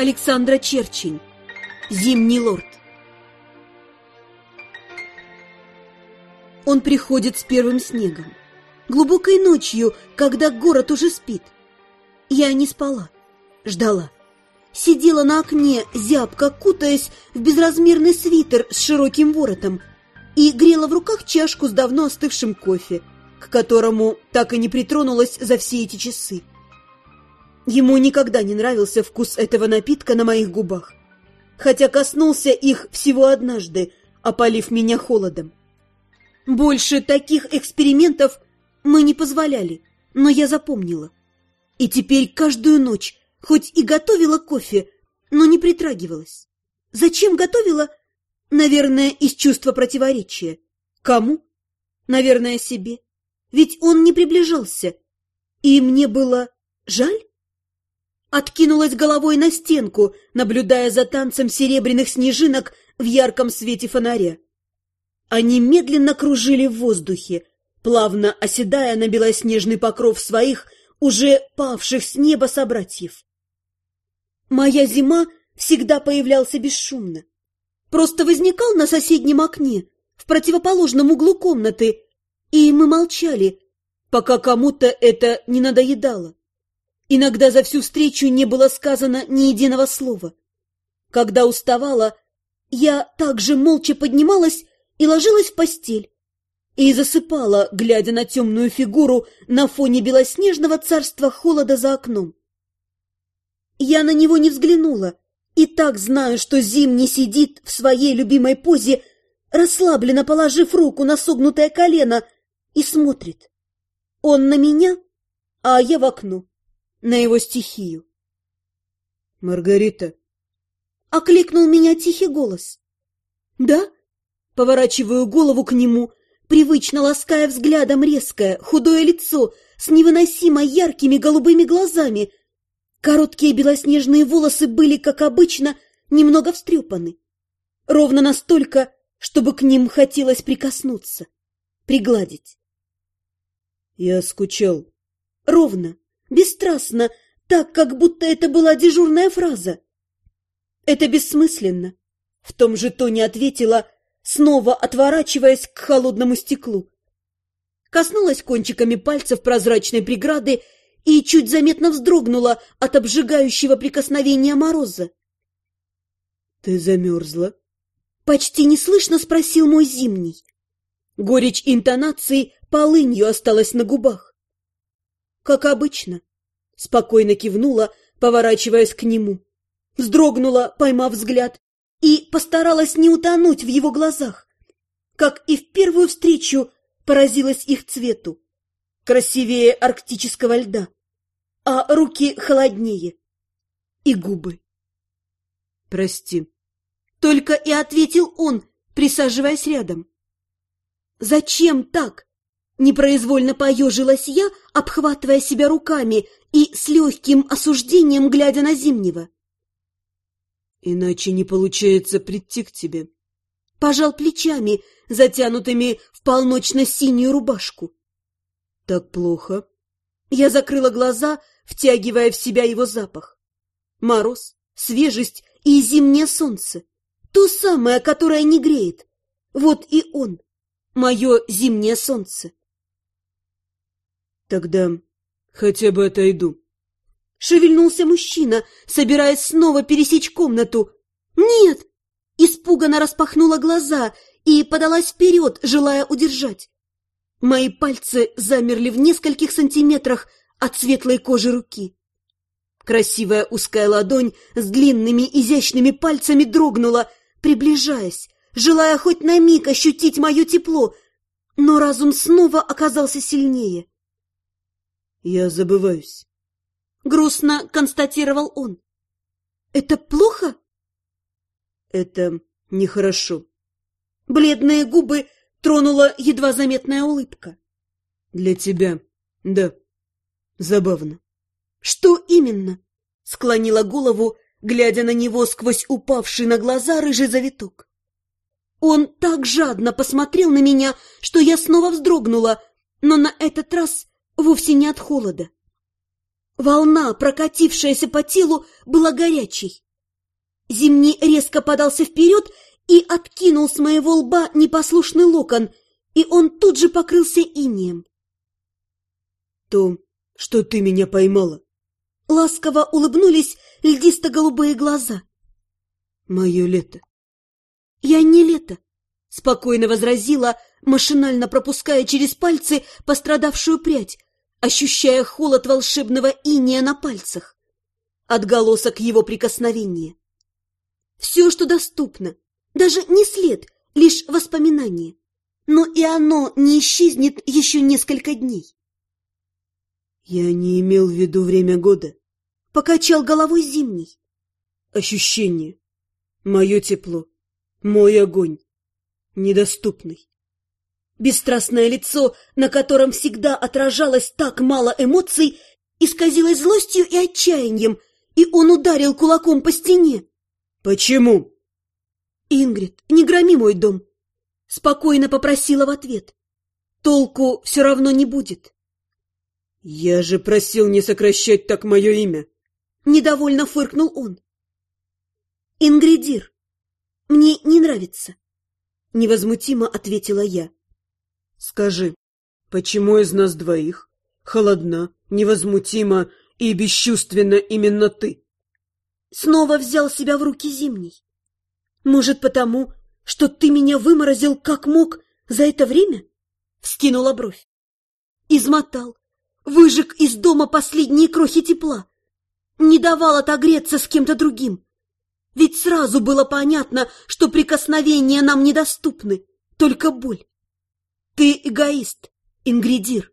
Александра Черчень. Зимний лорд. Он приходит с первым снегом, глубокой ночью, когда город уже спит. Я не спала, ждала. Сидела на окне, зябко кутаясь в безразмерный свитер с широким воротом, и грела в руках чашку с давно остывшим кофе, к которому так и не притронулась за все эти часы. Ему никогда не нравился вкус этого напитка на моих губах, хотя коснулся их всего однажды, опалив меня холодом. Больше таких экспериментов мы не позволяли, но я запомнила. И теперь каждую ночь, хоть и готовила кофе, но не притрагивалась. Зачем готовила? Наверное, из чувства противоречия. Кому? Наверное, себе. Ведь он не приближался. И мне было жаль? Откинулась головой на стенку, наблюдая за танцем серебряных снежинок в ярком свете фонаря. Они медленно кружили в воздухе, плавно оседая на белоснежный покров своих, уже павших с неба собратьев. Моя зима всегда появлялся бесшумно. Просто возникал на соседнем окне, в противоположном углу комнаты, и мы молчали, пока кому-то это не надоедало. Иногда за всю встречу не было сказано ни единого слова. Когда уставала, я также молча поднималась и ложилась в постель, и засыпала, глядя на темную фигуру на фоне белоснежного царства холода за окном. Я на него не взглянула, и так знаю, что Зимний сидит в своей любимой позе, расслабленно положив руку на согнутое колено, и смотрит. Он на меня, а я в окно, на его стихию. «Маргарита!» — окликнул меня тихий голос. «Да?» — поворачиваю голову к нему, привычно лаская взглядом резкое, худое лицо с невыносимо яркими голубыми глазами. Короткие белоснежные волосы были, как обычно, немного встрепаны. Ровно настолько, чтобы к ним хотелось прикоснуться, пригладить. «Я скучал». Ровно, бесстрастно, так, как будто это была дежурная фраза. «Это бессмысленно», — в том же тоне ответила, снова отворачиваясь к холодному стеклу. Коснулась кончиками пальцев прозрачной преграды и чуть заметно вздрогнула от обжигающего прикосновения мороза. «Ты замерзла?» — почти неслышно спросил мой Зимний. Горечь интонации полынью осталась на губах. «Как обычно», — спокойно кивнула, поворачиваясь к нему. Вздрогнула, поймав взгляд, и постаралась не утонуть в его глазах. Как и в первую встречу, поразилась их цвету. Красивее арктического льда, а руки холоднее. И губы. «Прости», — только и ответил он, присаживаясь рядом. «Зачем так?» — непроизвольно поежилась я, обхватывая себя руками и с легким осуждением глядя на Зимнего. «Иначе не получается прийти к тебе». Пожал плечами, затянутыми в полночно-синюю рубашку. «Так плохо?» Я закрыла глаза, втягивая в себя его запах. Мороз, свежесть и зимнее солнце. То самое, которое не греет. Вот и он, мое зимнее солнце. «Тогда хотя бы отойду». Шевельнулся мужчина, собираясь снова пересечь комнату. «Нет!» Испуганно распахнула глаза и подалась вперед, желая удержать. Мои пальцы замерли в нескольких сантиметрах от светлой кожи руки. Красивая узкая ладонь с длинными изящными пальцами дрогнула, приближаясь, желая хоть на миг ощутить мое тепло, но разум снова оказался сильнее. «Я забываюсь», — грустно констатировал он. «Это плохо?» «Это нехорошо». Бледные губы тронула едва заметная улыбка. «Для тебя, да, забавно». «Что именно?» — склонила голову, глядя на него сквозь упавший на глаза рыжий завиток. Он так жадно посмотрел на меня, что я снова вздрогнула, но на этот раз вовсе не от холода. Волна, прокатившаяся по телу, была горячей, Зимний резко подался вперед и откинул с моего лба непослушный локон, и он тут же покрылся инеем. То, что ты меня поймала. Ласково улыбнулись льдисто-голубые глаза. Мое лето. Я не лето, спокойно возразила, машинально пропуская через пальцы пострадавшую прядь, ощущая холод волшебного инея на пальцах, отголосок его прикосновения. Все, что доступно, даже не след, лишь воспоминание, но и оно не исчезнет еще несколько дней. Я не имел в виду время года. Покачал головой Зимний. Ощущение. Мое тепло. Мой огонь. Недоступный. Бесстрастное лицо, на котором всегда отражалось так мало эмоций, исказилось злостью и отчаянием, и он ударил кулаком по стене. Почему? Ингрид, не громи мой дом. Спокойно попросила в ответ. Толку все равно не будет. Я же просил не сокращать так мое имя. Недовольно фыркнул он. Ингридир, мне не нравится. Невозмутимо ответила я. Скажи, почему из нас двоих холодна, невозмутима и бесчувственна именно ты? Снова взял себя в руки Зимний. Может, потому, что ты меня выморозил как мог за это время? Вскинула бровь. Измотал, выжег из дома последние крохи тепла. Не давал отогреться с кем-то другим. Ведь сразу было понятно, что прикосновения нам недоступны, только боль. Ты эгоист, Ингридир.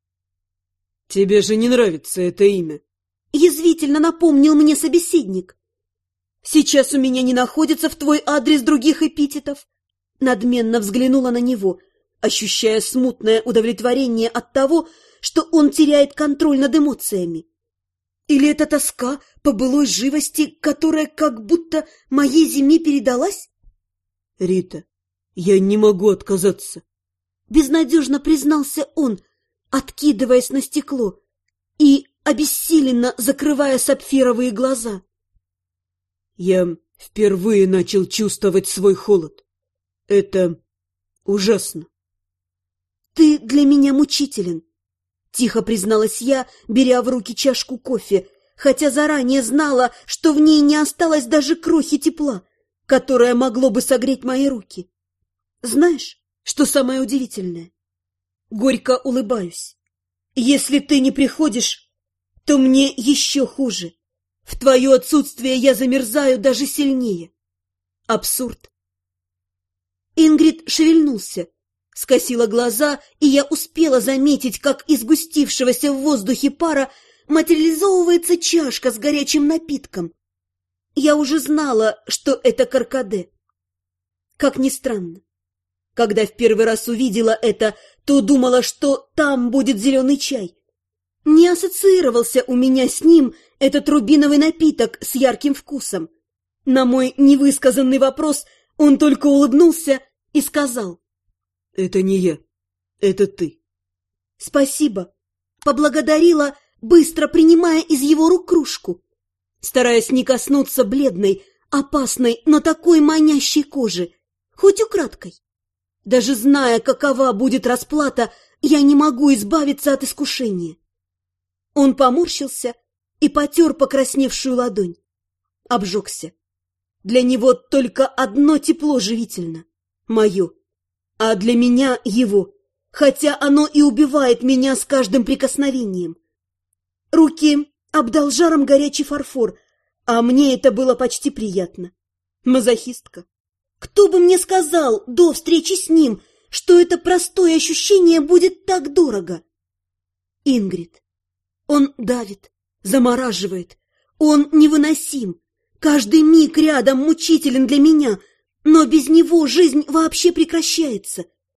Тебе же не нравится это имя. Язвительно напомнил мне собеседник. Сейчас у меня не находится в твой адрес других эпитетов. Надменно взглянула на него, ощущая смутное удовлетворение от того, что он теряет контроль над эмоциями. Или это тоска по былой живости, которая как будто моей зиме передалась? Рита, я не могу отказаться. Безнадежно признался он, откидываясь на стекло и обессиленно закрывая сапфировые глаза. Я впервые начал чувствовать свой холод. Это ужасно. Ты для меня мучителен, тихо призналась я, беря в руки чашку кофе, хотя заранее знала, что в ней не осталось даже крохи тепла, которое могло бы согреть мои руки. Знаешь, что самое удивительное? Горько улыбаюсь. Если ты не приходишь, то мне еще хуже. В твое отсутствие я замерзаю даже сильнее. Абсурд. Ингрид шевельнулся, скосила глаза, и я успела заметить, как из сгустившегося в воздухе пара материализовывается чашка с горячим напитком. Я уже знала, что это каркаде. Как ни странно. Когда в первый раз увидела это, то думала, что там будет зеленый чай. Не ассоциировался у меня с ним этот рубиновый напиток с ярким вкусом. На мой невысказанный вопрос он только улыбнулся и сказал: «Это не я, это ты». «Спасибо», поблагодарила, быстро принимая из его рук кружку, стараясь не коснуться бледной, опасной, но такой манящей кожи, хоть украдкой. Даже зная, какова будет расплата, я не могу избавиться от искушения. Он поморщился и потер покрасневшую ладонь. Обжегся. Для него только одно тепло живительно — мое, а для меня — его, хотя оно и убивает меня с каждым прикосновением. Руки обдал жаром горячий фарфор, а мне это было почти приятно. Мазохистка. Кто бы мне сказал до встречи с ним, что это простое ощущение будет так дорого? Ингрид. Он давит, замораживает. Он невыносим. Каждый миг рядом мучителен для меня, но без него жизнь вообще прекращается.